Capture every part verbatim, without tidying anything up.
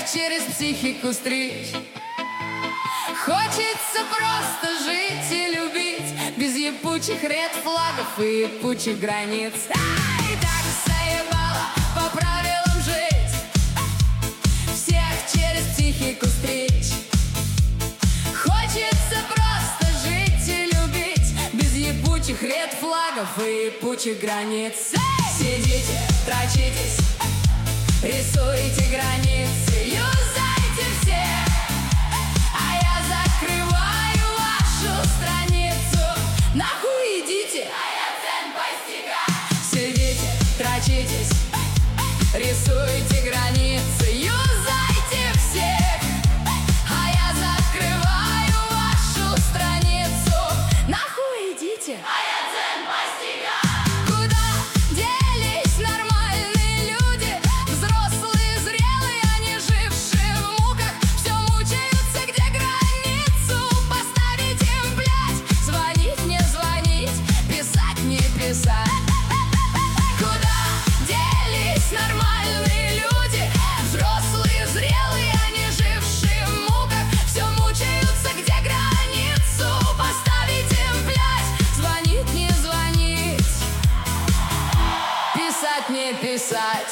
через психику стричь. Хочется просто жить и любить, без епучих ред-флагов и епучих границ. Ай, так заебало по правилам жить, всех через психику стричь. Хочется просто жить и любить, без епучих ред-флагов и епучих границ. Сидите, трачитесь, рисуйте границы, юзайте все, а я закрываю вашу страницу. Нахуй идите, а я цен постигаю. Сидите, трачитесь, рисуйте границы, юзайте все, а я закрываю вашу страницу. Нахуй идите, а я цен постигаю. Куда делись нормальные люди, взрослые, зрелые, они жившие в муках, все мучаются, где границу поставить им, блядь, звонить, не звонить, писать, не писать.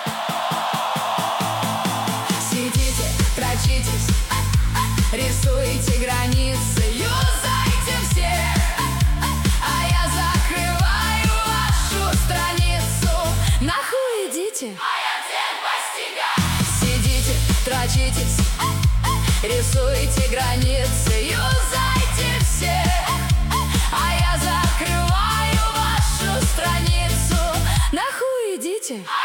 Сидите, трачитесь, рисуйте границы, юзайте все, а я закрываю вашу страницу. Нахуй идите, а я цен постигаю. Сидите, трачитесь, рисуйте границы, юзайте все, а я закрываю вашу страницу. Нахуй идите.